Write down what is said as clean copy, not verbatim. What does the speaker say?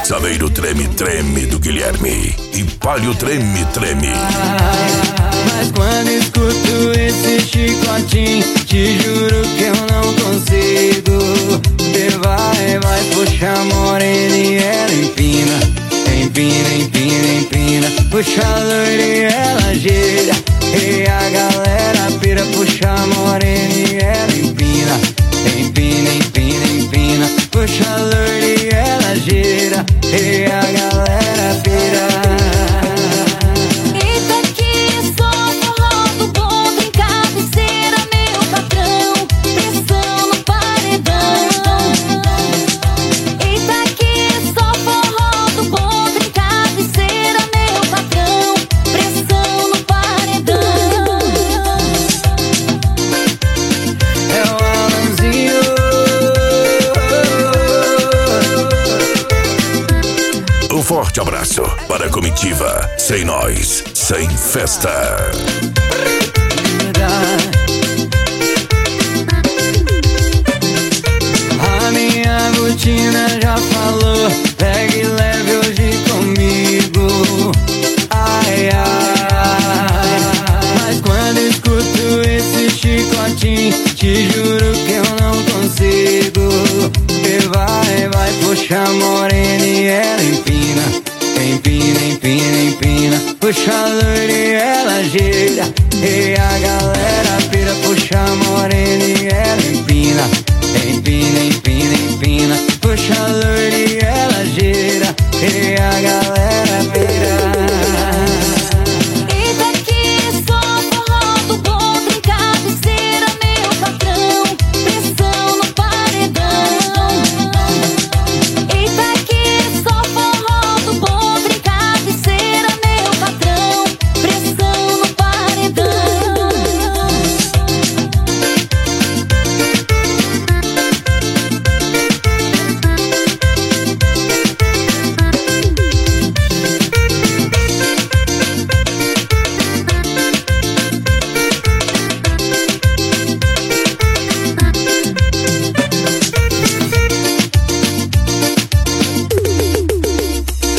Saveiro treme, treme do Guilherme e Palio treme, treme. Mas quando escuto esse chicotinho, te juro que eu não consigo. Você vai, puxa a morena e ela empina. Empina, empina, empina. Puxa a loira e ela gira. E a galera pira. Puxa a morena e ela empina. Empina, empina, empina. Puxa a loira e ela gira. E a galera pira. Eita que só forró do bom, brincadeira, meu patrão, pressão no paredão. Eita que só forró do bom, brincadeira, meu patrão, pressão no paredão. É o Alanzinho. Um forte abraço para a comitiva. Sem nós, sem festa. A minha botina já falou, pegue leve hoje comigo. Ai, ai. Mas quando escuto esse chicotinho, te juro que eu não consigo. Você vai, puxa a morena e ela empina. Empina, empina, empina. Puxa a loira e ela gira. E a galera pira. Puxa a morena e ela empina. Empina, empina, empina. Puxa a loira e ela gira. E a galera